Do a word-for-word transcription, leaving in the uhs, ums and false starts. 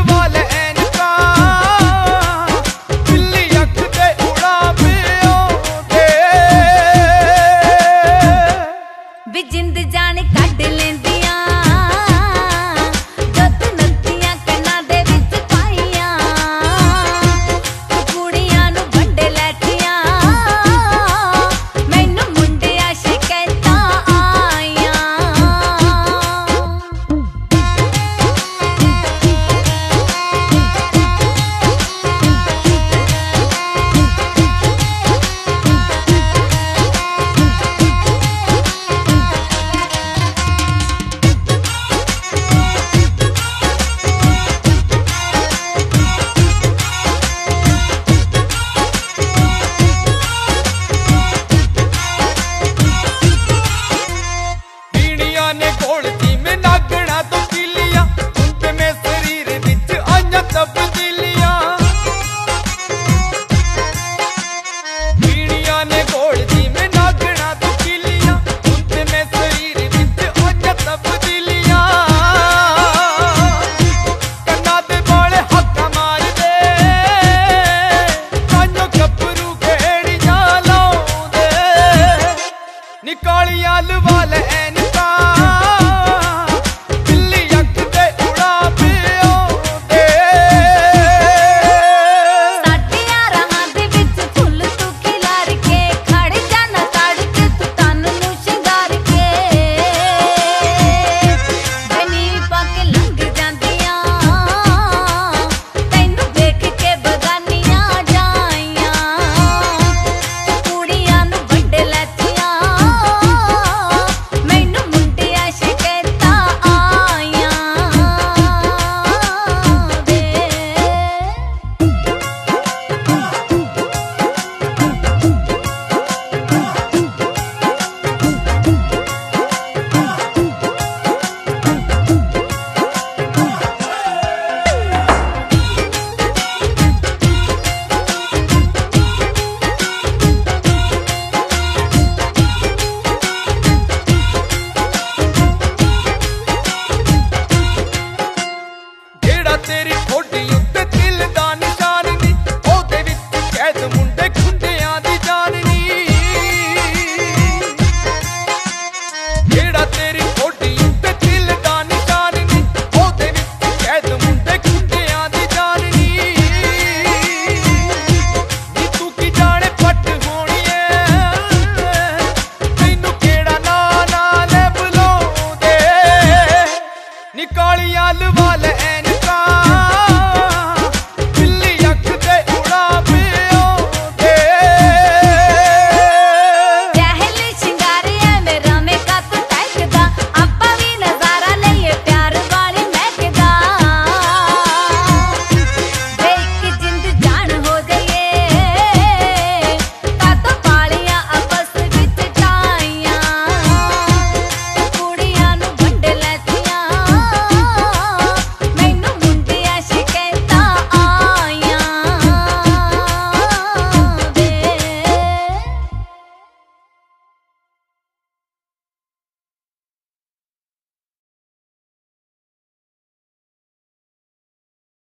वाले एनका बिल्ली अख दे उड़ा पियो दे भी जिंद जान कट लेंदियां ने घोलती में नागना तो पीलिया उनपे में शरीर विच आइयां तब्दीलियां पीड़ियां ने घोलती में नागना तो पीलिया उनपे में शरीर विच आइयां तब्दीलियां कन्ना दे वाले हक्का मार दे कानों गभरू घेड़ियां लाउंदे निकालियां लवाले तेरी